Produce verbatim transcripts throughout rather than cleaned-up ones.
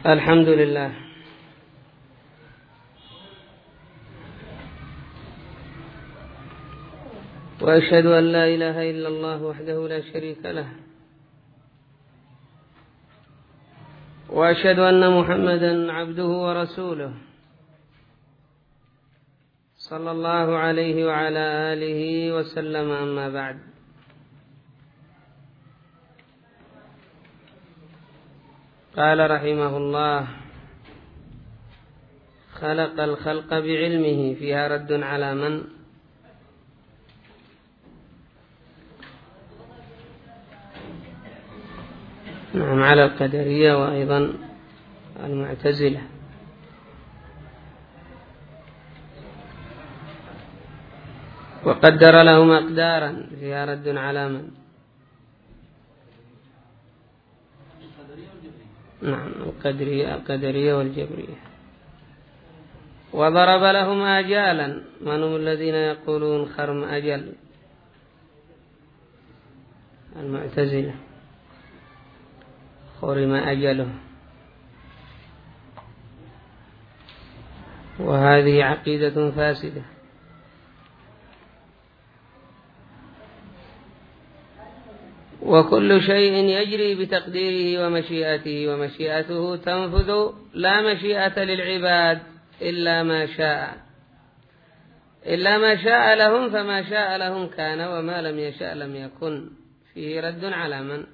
الحمد لله وأشهد أن لا إله إلا الله وحده لا شريك له، وأشهد أن محمدا عبده ورسوله صلى الله عليه وعلى آله وسلم. أما بعد، قال رحمه الله: خلق الخلق بعلمه، فيها رد على من؟ نعم، على القدرية وأيضا المعتزلة. وقدر لهم أقدارا، فيها رد على من؟ نعم، القدرية القدرية والجبرية. وضرب لهم آجالا، من هم الذين يقولون خرم أجل؟ المعتزلة، خرم أجله. وهذه عقيدة فاسدة. وكل شيء يجري بتقديره ومشيئته، ومشيئته تنفذ، لا مشيئة للعباد إلا ما شاء، إلا ما شاء لهم، فما شاء لهم كان، وما لم يشاء لم يكن. فيه رد على من؟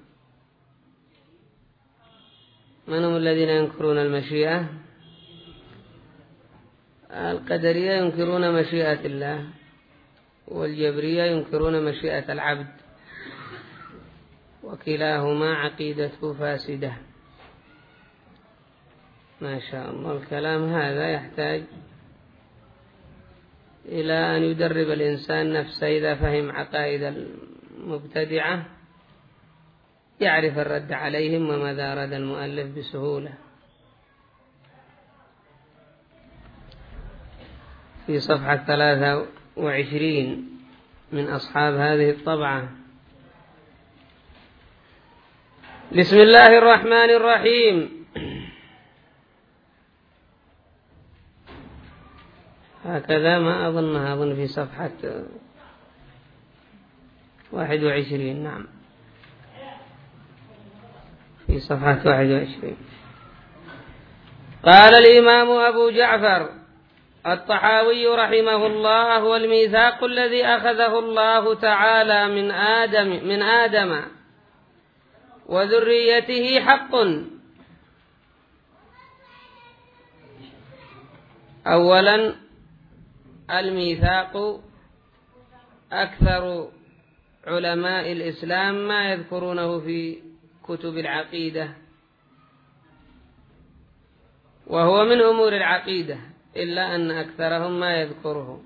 من هم الذين ينكرون المشيئة؟ القدرية ينكرون مشيئة الله، والجبرية ينكرون مشيئة العبد، وكلاهما عقيدته فاسدة. ما شاء الله، الكلام هذا يحتاج إلى أن يدرب الإنسان نفسه. إذا فهم عقائد المبتدعة يعرف الرد عليهم، وماذا أراد المؤلف بسهولة. في صفحة ثلاثة وعشرين من أصحاب هذه الطبعة: بسم الله الرحمن الرحيم. هكذا، ما أظنها، أظن في صفحة واحد وعشرين. نعم، في صفحة واحد وعشرين. قال الإمام أبو جعفر الطحاوي رحمه الله: والميثاق الذي أخذه الله تعالى من آدم من آدم وذريته حق. أولا، الميثاق أكثر علماء الإسلام ما يذكرونه في كتب العقيدة، وهو من أمور العقيدة، إلا أن أكثرهم ما يذكره.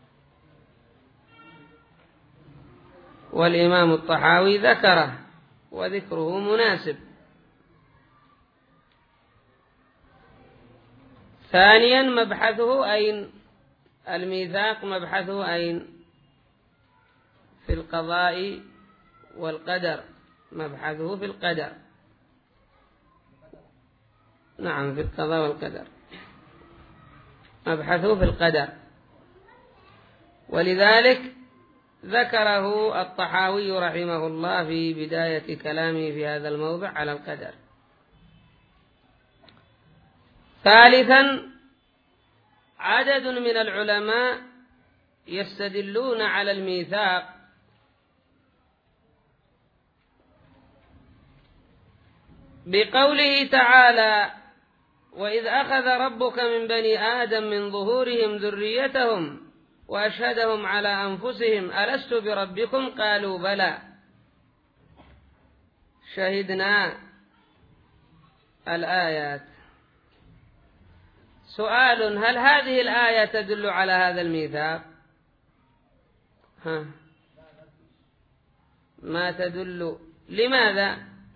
والإمام الطحاوي ذكره، وذكره مناسب. ثانيا، مبحثه أين؟ الميثاق مبحثه أين؟ في القضاء والقدر، مبحثه في القدر. نعم، في القضاء والقدر، مبحثه في القدر. ولذلك ذكره الطحاوي رحمه الله في بداية كلامه في هذا الموضع على القدر. ثالثا، عدد من العلماء يستدلون على الميثاق بقوله تعالى: وإذ أخذ ربك من بني آدم من ظهورهم ذريتهم وأشهدهم على أنفسهم ألست بربكم قالوا بلى شهدنا. الآيات. سؤال: هل هذه الآية تدل على هذا الميثاق؟ ها، ما تدل. لماذا؟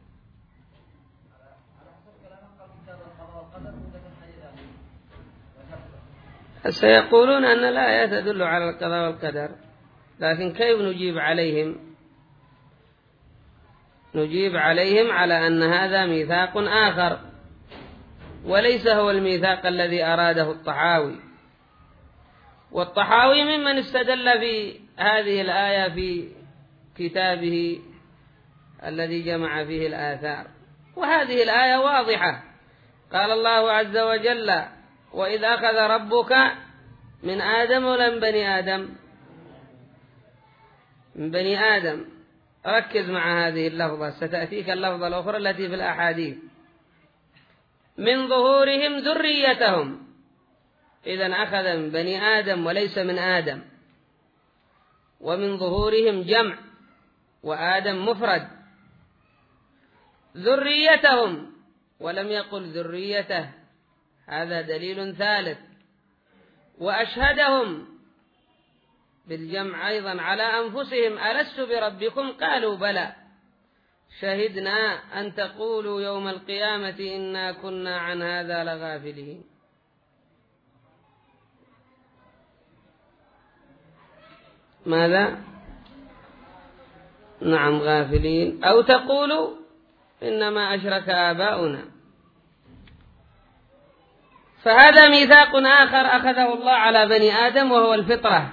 سيقولون أن الآية تدل على القضاء والقدر، لكن كيف نجيب عليهم؟ نجيب عليهم على أن هذا ميثاق آخر، وليس هو الميثاق الذي أراده الطحاوي. والطحاوي ممن استدل في هذه الآية في كتابه الذي جمع فيه الآثار. وهذه الآية واضحة، قال الله عز وجل: وإذ أخذ ربك من آدم ولا من بني آدم؟ من بني آدم. ركز مع هذه اللفظة، ستأتيك اللفظة الأخرى التي في الأحاديث: من ظهورهم ذريتهم. إذن أخذ من بني آدم وليس من آدم. ومن ظهورهم جمع، وآدم مفرد. ذريتهم ولم يقل ذريته، هذا دليل ثالث. وأشهدهم بالجمع أيضا على أنفسهم: ألست بربكم؟ قالوا بلى شهدنا أن تقولوا يوم القيامة إنا كنا عن هذا لغافلين. ماذا؟ نعم غافلين. أو تقولوا إنما أشرك آباؤنا. فهذا ميثاق آخر أخذه الله على بني آدم، وهو الفطرة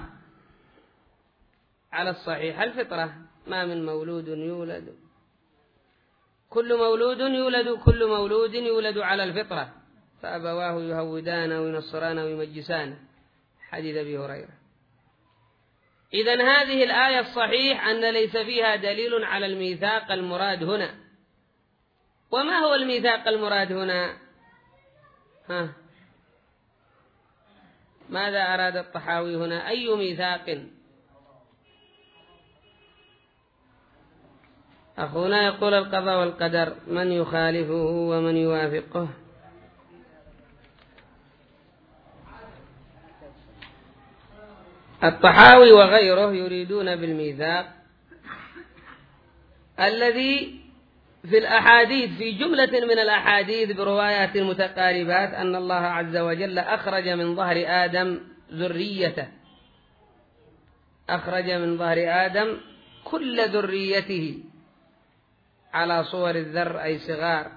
على الصحيح. الفطرة: ما من مولود يولد كل مولود يولد كل مولود يولد على الفطرة، فأبواه يهودان وينصران ويمجسان، حديث أبي هريرة. إذن هذه الآية الصحيح أن ليس فيها دليل على الميثاق المراد هنا. وما هو الميثاق المراد هنا؟ ها؟ ماذا أراد الطحاوي هنا؟ أي ميثاق؟ أخونا يقول: القضاء والقدر، من يخالفه ومن يوافقه. الطحاوي وغيره يريدون بالميثاق الذي في الأحاديث، في جملة من الأحاديث بروايات متقاربات، أن الله عز وجل أخرج من ظهر آدم ذريته، أخرج من ظهر آدم كل ذريته على صور الذر أي صغار،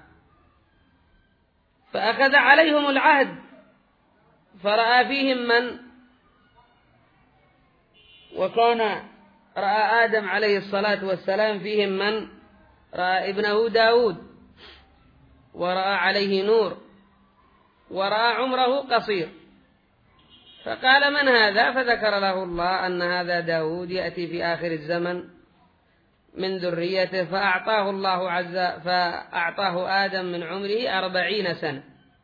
فأخذ عليهم العهد، فرأى فيهم من، وكان رأى آدم عليه الصلاة والسلام فيهم من؟ رأى ابنه داود، ورأى عليه نور، ورأى عمره قصير، فقال: من هذا؟ فذكر له الله أن هذا داود يأتي في آخر الزمن من ذريته، فأعطاه الله عز فأعطاه آدم من عمره أربعين سنة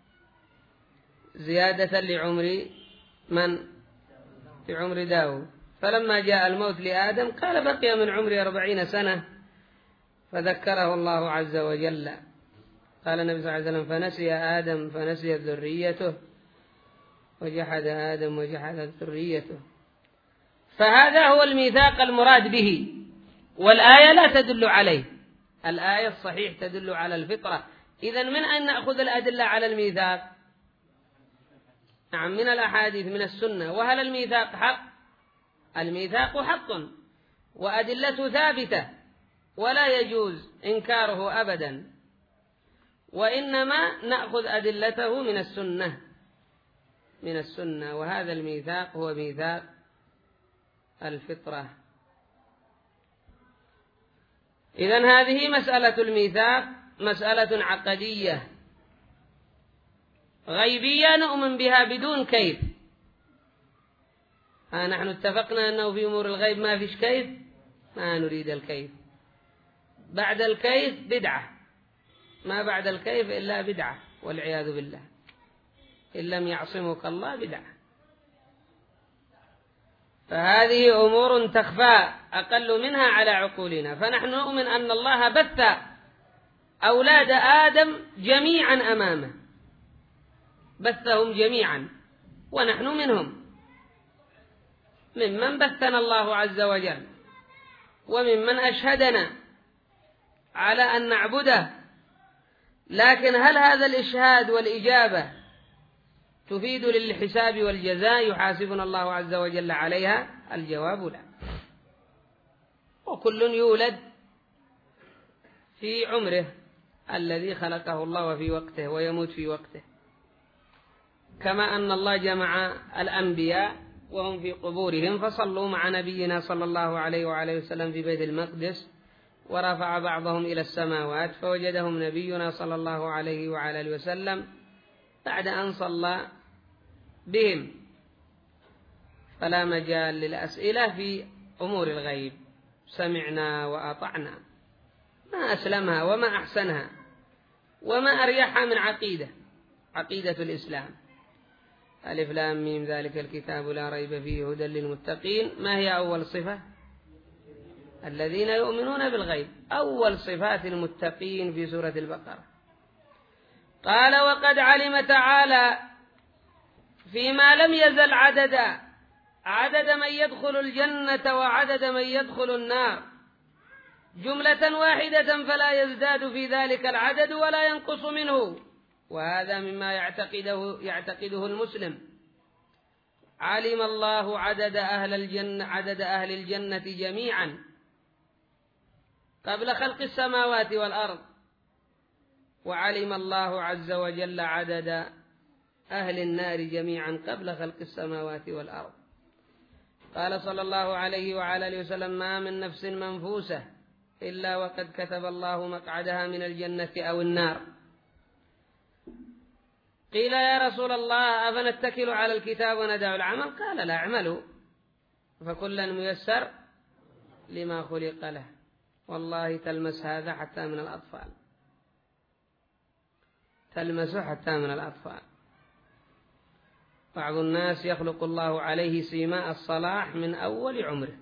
زيادة لعمر من؟ لعمر داود. فلما جاء الموت لآدم قال: بقي من عمري أربعين سنة، فذكره الله عز وجل. قال النبي صلى الله عليه وسلم: فنسي آدم فنسيت ذريته، وجحد آدم وجحدت ذريته. فهذا هو الميثاق المراد به، والآية لا تدل عليه. الآية الصحيح تدل على الفطرة. إذن من أين نأخذ الأدلة على الميثاق؟ نعم، من الأحاديث، من السنة. وهل الميثاق حق؟ الميثاق حق، وأدلته ثابتة، ولا يجوز إنكاره أبدا، وإنما نأخذ أدلته من السنة من السنة وهذا الميثاق هو ميثاق الفطرة. إذن هذه مسألة الميثاق مسألة عقدية غيبية نؤمن بها بدون كيف. ها نحن اتفقنا أنه في أمور الغيب ما فيش كيف، ما نريد الكيف. بعد الكيف بدعة، ما بعد الكيف إلا بدعة والعياذ بالله، إن لم يعصمك الله بدعة. فهذه أمور تخفى أقل منها على عقولنا. فنحن نؤمن أن الله بث أولاد آدم جميعا أمامه، بثهم جميعا، ونحن منهم، ممن بثنا الله عز وجل، وممن أشهدنا على أن نعبده. لكن هل هذا الإشهاد والإجابة تفيد للحساب والجزاء يحاسبنا الله عز وجل عليها؟ الجواب لا. وكل يولد في عمره الذي خلقه الله في وقته، ويموت في وقته. كما أن الله جمع الأنبياء وهم في قبورهم فصلوا مع نبينا صلى الله عليه وعليه وسلم في بيت المقدس، ورفع بعضهم إلى السماوات فوجدهم نبينا صلى الله عليه وعلى آله وسلم بعد أن صلى بهم. فلا مجال للأسئلة في أمور الغيب، سمعنا وأطعنا، ما أسلمها وما أحسنها وما أريحها من عقيدة عقيدة الإسلام. ألف لام ميم ذلك الكتاب لا ريب فيه هدى للمتقين. ما هي أول صفة؟ الذين يؤمنون بالغيب، أول صفات المتقين في سورة البقرة. قال وقد علم تعالى فيما لم يزل عددا عدد من يدخل الجنة وعدد من يدخل النار جملة واحدة فلا يزداد في ذلك العدد ولا ينقص منه، وهذا مما يعتقده يعتقده المسلم. علم الله عدد أهل الجنة عدد أهل الجنة جميعا قبل خلق السماوات والأرض، وعلم الله عز وجل عدد أهل النار جميعا قبل خلق السماوات والأرض. قال صلى الله عليه وعلى آله وسلم ما من نفس منفوسة إلا وقد كتب الله مقعدها من الجنة أو النار. قيل يا رسول الله أفنتكل على الكتاب وندع العمل؟ قال لا، اعملوا فكلا ميسر لما خلق له. والله تلمس هذا حتى من الأطفال، تلمسه حتى من الأطفال. بعض الناس يخلق الله عليه سيماء الصلاح من أول عمره،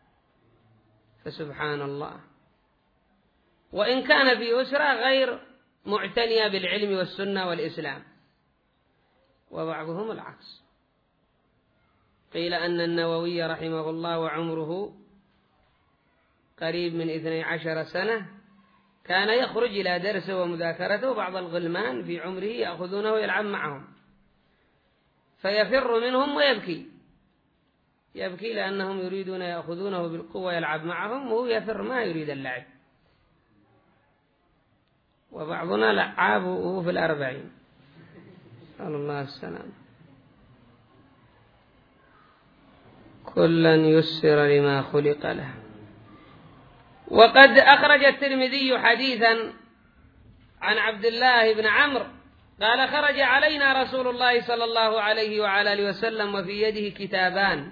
فسبحان الله، وإن كان في أسرة غير معتنية بالعلم والسنة والإسلام، وبعضهم العكس. قيل أن النووي رحمه الله وعمره قريب من اثني عشر سنة كان يخرج إلى درسه ومذاكرته، بعض الغلمان في عمره يأخذونه ويلعب معهم فيفر منهم ويبكي يبكي لأنهم يريدون يأخذونه بالقوة يلعب معهم وهو يفر ما يريد اللعب. وبعضنا لعاب وهو في الأربعين، قال الله السلام. كلا يسر لما خلق له. وقد أخرج الترمذي حديثا عن عبد الله بن عمرو قال خرج علينا رسول الله صلى الله عليه وعلى آله وسلم وفي يده كتابان،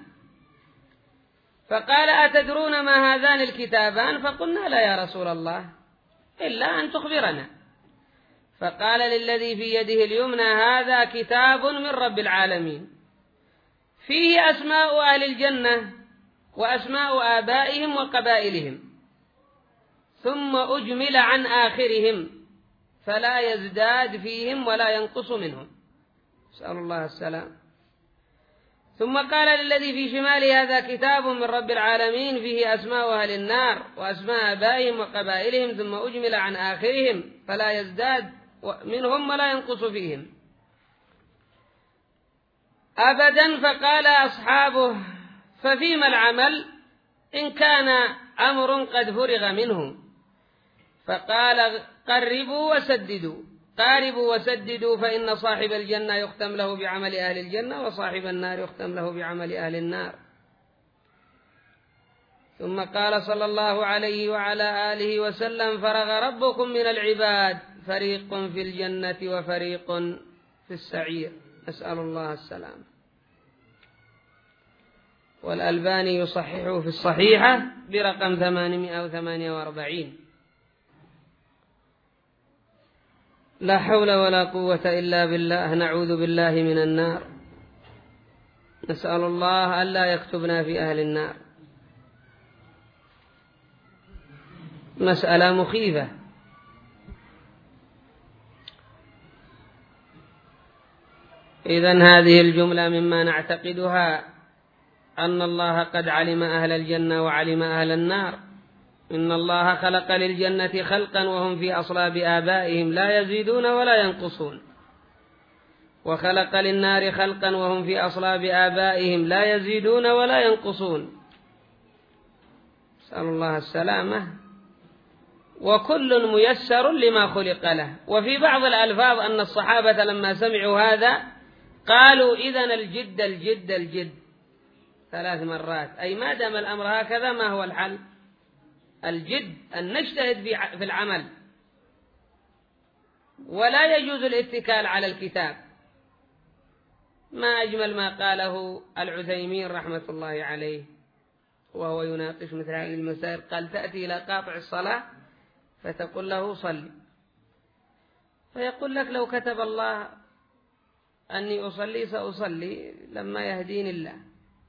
فقال أتدرون ما هذان الكتابان؟ فقلنا لا يا رسول الله إلا أن تخبرنا. فقال للذي في يده اليمنى هذا كتاب من رب العالمين فيه أسماء أهل الجنة وأسماء آبائهم وقبائلهم، ثم أجمل عن آخرهم فلا يزداد فيهم ولا ينقص منهم، نسأل الله السلام. ثم قال للذي في شماله هذا كتاب من رب العالمين فيه أسماء أهل النار وأسماء آبائهم وقبائلهم، ثم أجمل عن آخرهم فلا يزداد منهم ولا ينقص فيهم أبدا. فقال أصحابه ففيما العمل إن كان أمر قد فرغ منه؟ فقال قربوا وسددوا قاربوا وسددوا فإن صاحب الجنة يختم له بعمل أهل الجنة وصاحب النار يختم له بعمل أهل النار. ثم قال صلى الله عليه وعلى آله وسلم فرغ ربكم من العباد فريق في الجنة وفريق في السعير، نسأل الله السلام. والألباني يصححه في الصحيحة برقم ثمانمائة وثمانية وأربعين. لا حول ولا قوة إلا بالله، نعوذ بالله من النار، نسأل الله ألا يكتبنا في أهل النار. مسألة مخيفة. إذن هذه الجملة مما نعتقدها أن الله قد علم أهل الجنة وعلم أهل النار. إن الله خلق للجنة خلقا وهم في أصلاب آبائهم لا يزيدون ولا ينقصون، وخلق للنار خلقا وهم في أصلاب آبائهم لا يزيدون ولا ينقصون، نسأل الله السلامة. وكل ميسر لما خلق له. وفي بعض الألفاظ أن الصحابة لما سمعوا هذا قالوا إذن الجد الجد الجد ثلاث مرات، أي ما دام الأمر هكذا ما هو الحل؟ الجد أن نجتهد في العمل، ولا يجوز الاتكال على الكتاب. ما أجمل ما قاله العثيمين رحمة الله عليه وهو يناقش مثل هذه المسائل، قال: تأتي إلى قاطع الصلاة فتقول له صلي، فيقول لك: لو كتب الله أني أصلي سأصلي لما يهديني الله.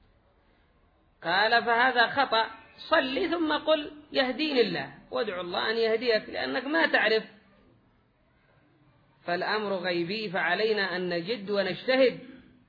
قال: فهذا خطأ، صلي ثم قل يهديني الله، وادعو الله أن يهديك، لأنك ما تعرف، فالأمر غيبي، فعلينا أن نجد ونجتهد.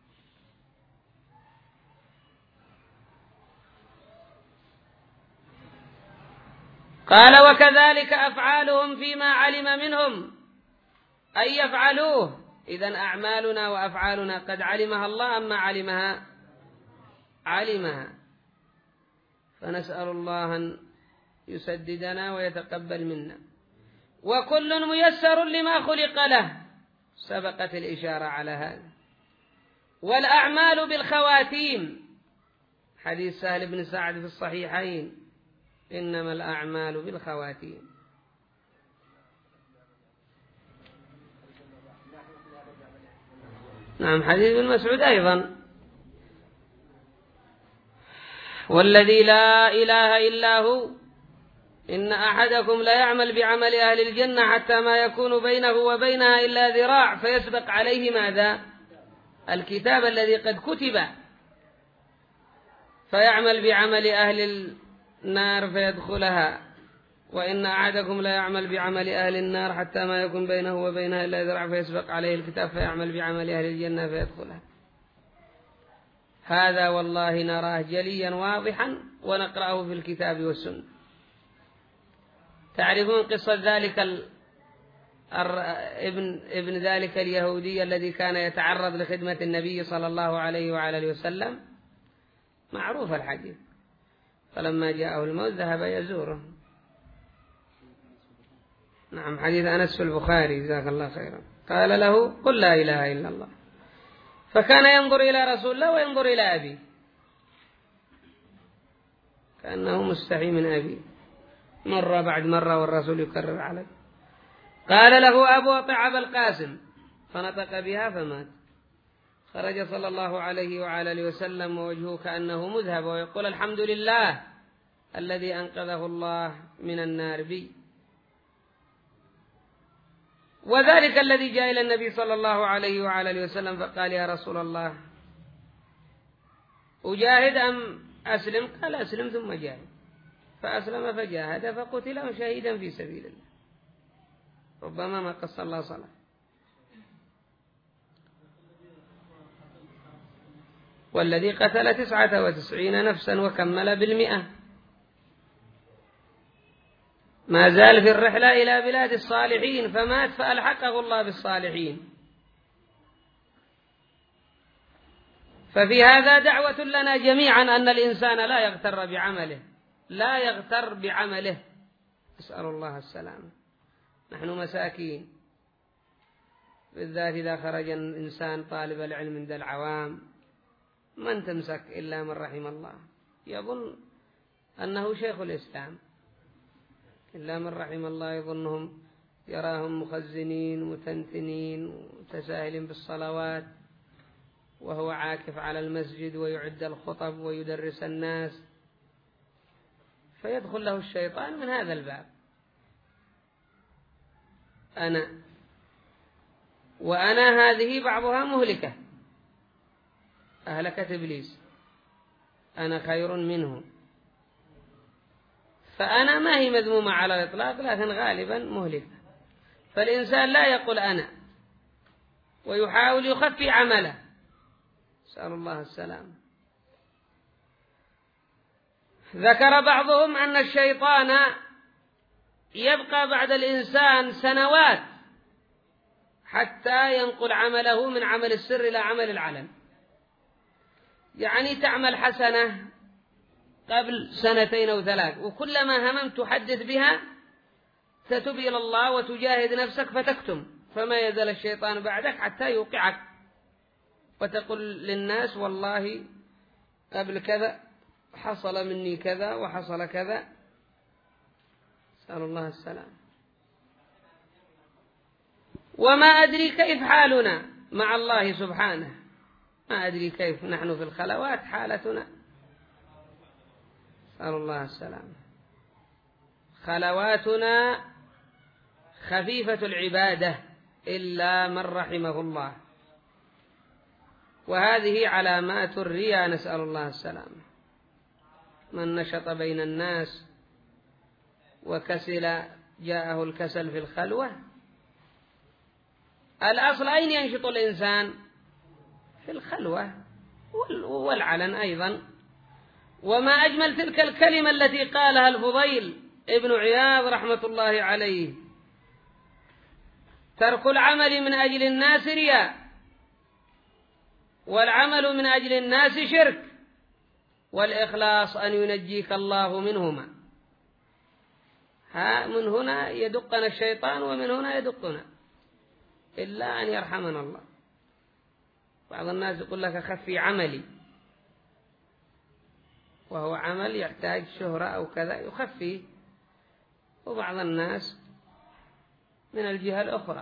قال: وكذلك أفعالهم فيما علم منهم، أي يفعلوه. إذن أعمالنا وأفعالنا قد علمها الله أما علمها؟ علمها. فنسأل الله أن يسددنا ويتقبل منا. وكل ميسر لما خلق له، سبقت الإشارة على هذا. والأعمال بالخواتيم، حديث سهل بن سعد في الصحيحين: إنما الأعمال بالخواتيم. نعم، حديث ابن مسعود أيضا: والذي لا إله إلا هو إن أحدكم لا يعمل بعمل أهل الجنة حتى ما يكون بينه وبينها إلا ذراع فيسبق عليه ماذا؟ الكتاب الذي قد كتب، فيعمل بعمل أهل النار فيدخلها، وإن أحدكم لا يعمل بعمل أهل النار حتى ما يكون بينه وبينها إلا ذراع فيسبق عليه الكتاب فيعمل بعمل أهل الجنة فيدخلها. هذا والله نراه جليا واضحا ونقرأه في الكتاب والسنة. تعرفون قصة ذلك ال... ابن... ابن ذلك اليهودي الذي كان يتعرض لخدمة النبي صلى الله عليه وعلى آله وسلم؟ معروف الحديث. فلما جاءه الموت ذهب يزوره. نعم، حديث أنس في البخاري، جزاك الله خيرا. قال له: قل لا إله إلا الله. فكان ينظر إلى رسول الله وينظر إلى أبيه، كأنه مستحي من أبيه، مرة بعد مرة والرسول يكرر عليه. قال له أبو أطع أبا القاسم، فنطق بها فمات. خرج صلى الله عليه وعلى آله وسلم ووجهه كأنه مذهب ويقول: الحمد لله الذي أنقذه الله من النار بي. وذلك الذي جاء إلى النبي صلى الله عليه وعلى آله وسلم فقال: يا رسول الله أجاهد أم أسلم؟ قال: أسلم ثم جاهد. فأسلم فجاهد فقتل شهيدا في سبيل الله، ربما ما قص الله صلاة. والذي قتل تسعة وتسعين نفسا وكمل بالمئة ما زال في الرحلة إلى بلاد الصالحين فمات فألحقه الله بالصالحين. ففي هذا دعوة لنا جميعا أن الإنسان لا يغتر بعمله، لا يغتر بعمله، أسأل الله السلامة. نحن مساكين، بالذات إذا خرج الإنسان طالب العلم عند العوام من تمسك إلا من رحم الله، يظن أنه شيخ الإسلام، إلا من رحم الله يظنهم، يراهم مخزنين متنتنين متساهلين بالصلوات، وهو عاكف على المسجد ويعد الخطب ويدرس الناس، فيدخل له الشيطان من هذا الباب. أنا وأنا هذه بعضها مهلكة، أهلكت إبليس، أنا خير منه. فأنا ما هي مذمومة على الإطلاق، لكن غالبا مهلكة. فالإنسان لا يقول أنا ويحاول يخفي عمله، نسأل الله السلام. ذكر بعضهم أن الشيطان يبقى بعد الإنسان سنوات حتى ينقل عمله من عمل السر إلى عمل العلن. يعني تعمل حسنة قبل سنتين أو ثلاث، وكلما هممت تحدث بها تتوب إلى الله وتجاهد نفسك فتكتم، فما يزال الشيطان بعدك حتى يوقعك وتقول للناس والله قبل كذا حصل مني كذا وحصل كذا، نسأل الله السلام. وما أدري كيف حالنا مع الله سبحانه، ما أدري كيف نحن في الخلوات حالتنا، نسأل الله السلام. خلواتنا خفيفة العبادة إلا من رحمه الله، وهذه علامات الرياء، نسأل الله السلام. من نشط بين الناس وكسل جاءه الكسل في الخلوة. الأصل أين ينشط الإنسان؟ في الخلوة والعلن أيضا. وما أجمل تلك الكلمة التي قالها الفضيل ابن عياض رحمة الله عليه: ترك العمل من أجل الناس رياء، والعمل من أجل الناس شرك، والإخلاص أن ينجيك الله منهما. ها من هنا يدقنا الشيطان ومن هنا يدقنا، إلا أن يرحمنا الله. بعض الناس يقول لك خفي عملي، وهو عمل يحتاج شهرة أو كذا يخفيه. وبعض الناس من الجهة الأخرى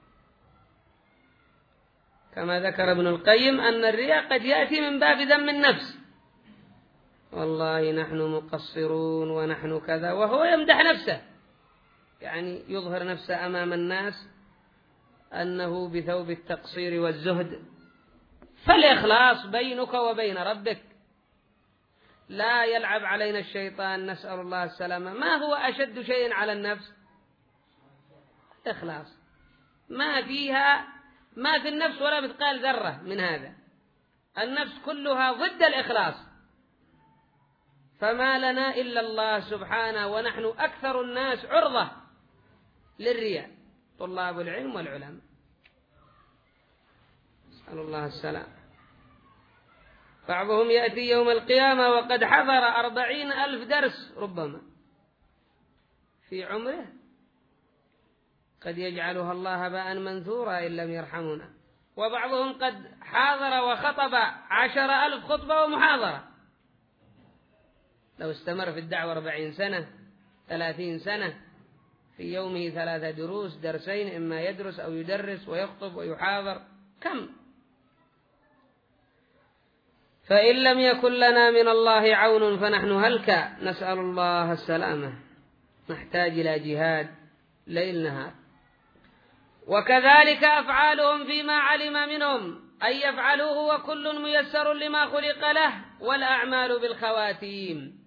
كما ذكر ابن القيم أن الرياء قد يأتي من باب ذم النفس، والله نحن مقصرون ونحن كذا، وهو يمدح نفسه، يعني يظهر نفسه أمام الناس أنه بثوب التقصير والزهد. فالإخلاص بينك وبين ربك. لا يلعب علينا الشيطان، نسأل الله السلامة. ما هو أشد شيء على النفس؟ الإخلاص. ما فيها ما في النفس ولا مثقال ذرة من هذا. النفس كلها ضد الإخلاص، فما لنا إلا الله سبحانه، ونحن أكثر الناس عرضة للرياء، طلاب العلم والعلماء، نسأل الله السلام. بعضهم يأتي يوم القيامة وقد حضر أربعين ألف درس ربما في عمره، قد يجعلها الله هباء منثورا إن لم يرحمنا. وبعضهم قد حاضر وخطب عشر ألف خطبة ومحاضرة، لو استمر في الدعوة أربعين سنة ثلاثين سنة، في يومه ثلاثة دروس، درسين، إما يدرس أو يدرس ويخطب ويحاضر، كم؟ فإن لم يكن لنا من الله عون فنحن هلكا، نسأل الله السلامة. نحتاج إلى جهاد ليل نهار. وكذلك أفعالهم فيما علم منهم أن يفعلوه، وكل ميسر لما خلق له، والأعمال بالخواتيم.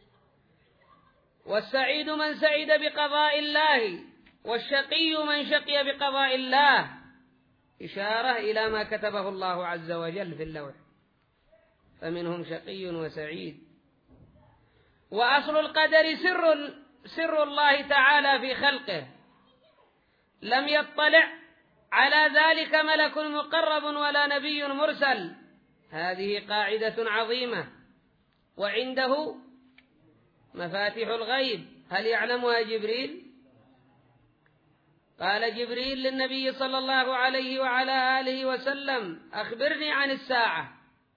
والسعيد من سعد بقضاء الله، والشقي من شقي بقضاء الله، إشارة إلى ما كتبه الله عز وجل في اللوح، فمنهم شقي وسعيد. وأصل القدر سر سر الله تعالى في خلقه، لم يطلع على ذلك ملك مقرب ولا نبي مرسل. هذه قاعدة عظيمة. وعنده مفاتيح الغيب، هل يعلمها جبريل؟ قال جبريل للنبي صلى الله عليه وعلى آله وسلم: أخبرني عن الساعة.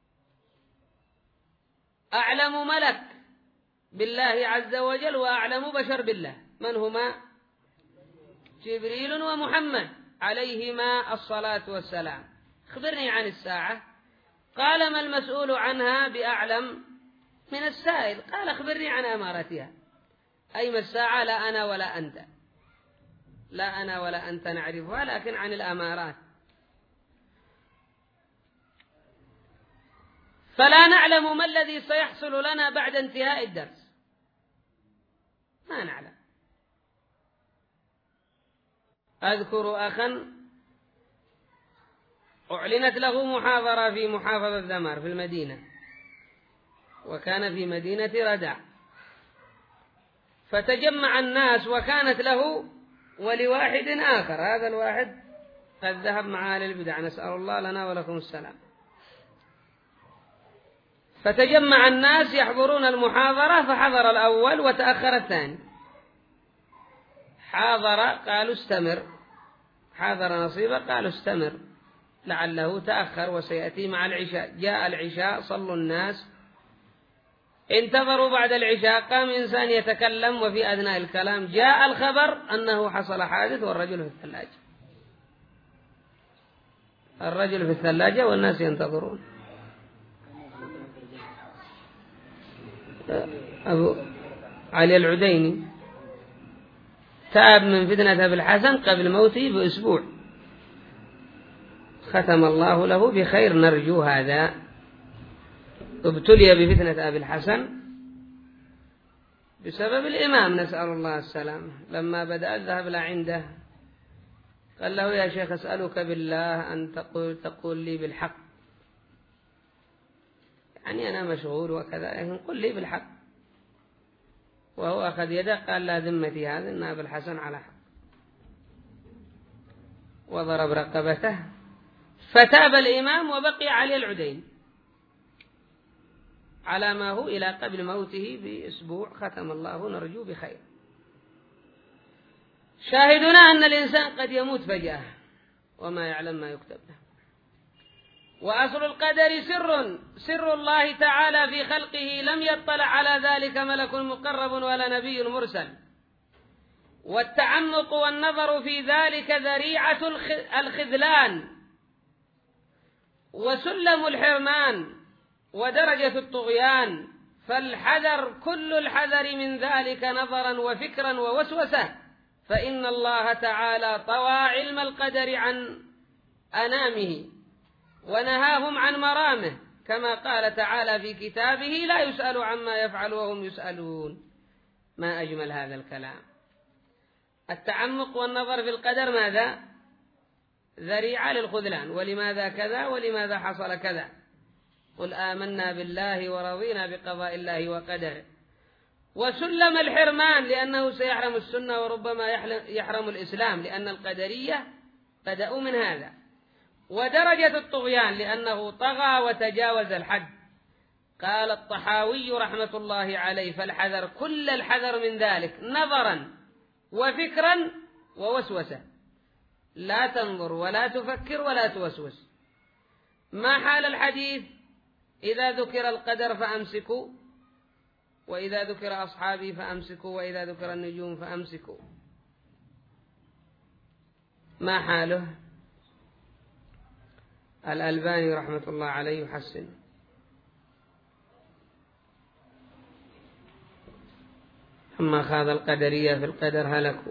أعلم ملك بالله عز وجل وأعلم بشر بالله، من هما؟ جبريل ومحمد عليهما الصلاة والسلام. أخبرني عن الساعة. قال: ما المسؤول عنها بأعلم من السائل. قال: أخبرني عن أمارتها. أي ما الساعة؟ لا أنا ولا أنت، لا أنا ولا أنت نعرفها، لكن عن الأمارات. فلا نعلم ما الذي سيحصل لنا بعد انتهاء الدرس، ما نعلم. أذكر أخا أعلنت له محاضرة في محافظة ذمار في المدينة، وكان في مدينة ردع، فتجمع الناس، وكانت له ولواحد آخر. هذا الواحد قد ذهب مع أهل البدع، نسأل الله لنا ولكم السلام. فتجمع الناس يحضرون المحاضرة، فحضر الأول وتأخر الثاني. حاضر قالوا استمر، حاضر نصيبه قالوا استمر، لعله تأخر وسيأتي مع العشاء. جاء العشاء صلوا الناس، انتظروا بعد العشاء، قام إنسان يتكلم وفي أثناء الكلام جاء الخبر أنه حصل حادث والرجل في الثلاجة، الرجل في الثلاجة والناس ينتظرون. أبو علي العديني تاب من فتنة أبي الحسن قبل موته بأسبوع، ختم الله له بخير نرجو هذا. ابتلي بفتنة أبي الحسن بسبب الإمام، نسأل الله السلامة. لما بدأ الذهب لا عنده قال له يا شيخ أسألك بالله أن تقول, تقول لي بالحق، يعني أنا مشغول وكذا لكن قل لي بالحق. وهو أخذ يده قال لا ذمتي هذا إن أبي الحسن على حق، وضرب رقبته، فتاب الإمام وبقي علي العدين على ما هو إلى قبل موته بأسبوع، ختم الله نرجو بخير. شاهدنا أن الإنسان قد يموت فجأة وما يعلم ما يكتب له. وأصل القدر سر سر الله تعالى في خلقه، لم يطلع على ذلك ملك مقرب ولا نبي مرسل. والتعمق والنظر في ذلك ذريعة الخذلان وسلم الحرمان ودرجة الطغيان، فالحذر كل الحذر من ذلك نظرا وفكرا ووسوسة، فإن الله تعالى طوى علم القدر عن أنامه ونهاهم عن مرامه، كما قال تعالى في كتابه لا يسأل عما يفعل وهم يسألون. ما أجمل هذا الكلام. التعمق والنظر في القدر ماذا؟ ذريعة للخذلان، ولماذا كذا ولماذا حصل كذا. قل آمنا بالله ورضينا بقضاء الله وقدره. وسلم الحرمان لأنه سيحرم السنة وربما يحرم الإسلام، لأن القدرية بدأوا من هذا. ودرجة الطغيان لأنه طغى وتجاوز الحد. قال الطحاوي رحمة الله عليه فالحذر كل الحذر من ذلك نظرا وفكرا ووسوسة، لا تنظر ولا تفكر ولا توسوس. ما حال الحديث؟ إذا ذكر القدر فأمسكوا، وإذا ذكر أصحابي فأمسكوا، وإذا ذكر النجوم فأمسكوا. ما حاله؟ الألباني رحمة الله عليه يحسن. أما خاض القدرية في القدر هلكوا.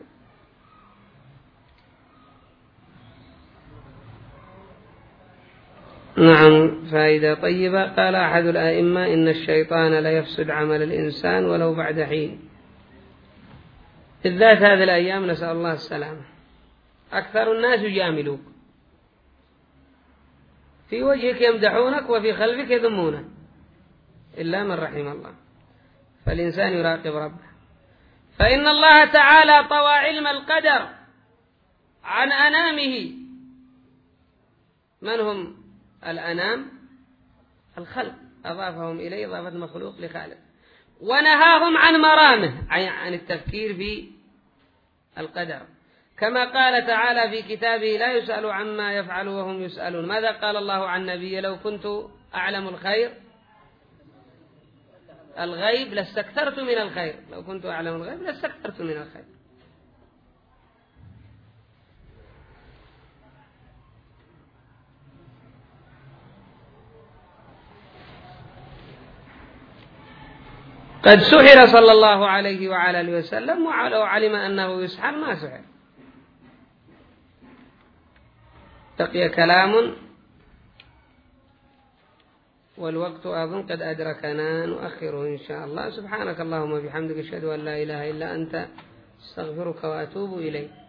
نعم، فائدة طيبة. قال أحد الآئمة إن الشيطان لا يفسد عمل الإنسان ولو بعد حين، بالذات هذه الأيام نسأل الله السلامة. أكثر الناس يجاملوك، في وجهك يمدحونك وفي خلفك يذمونك إلا من رحم الله. فالإنسان يراقب ربه. فإن الله تعالى طوى علم القدر عن أنامه. من هم الأنام؟ الخلق، أضافهم إليه إضافة مخلوق لخالق. ونهاهم عن مرامه، عن التفكير في القدر، كما قال تعالى في كتابه لا يسأل عما يفعل وهم يسألون. ماذا قال الله عن النبي؟ لو كنت أعلم الخير الغيب لاستكثرت من الخير، لو كنت أعلم الغيب لاستكثرت من الخير. قد سحر صلى الله عليه وعلى آله وسلم، ولو علم أنه يسحر ما سحر. بقي كلام والوقت أظن قد أدركنا، نؤخره إن شاء الله. سبحانك اللهم وبحمدك أشهد أن لا إله إلا أنت، استغفرك وأتوب إليك.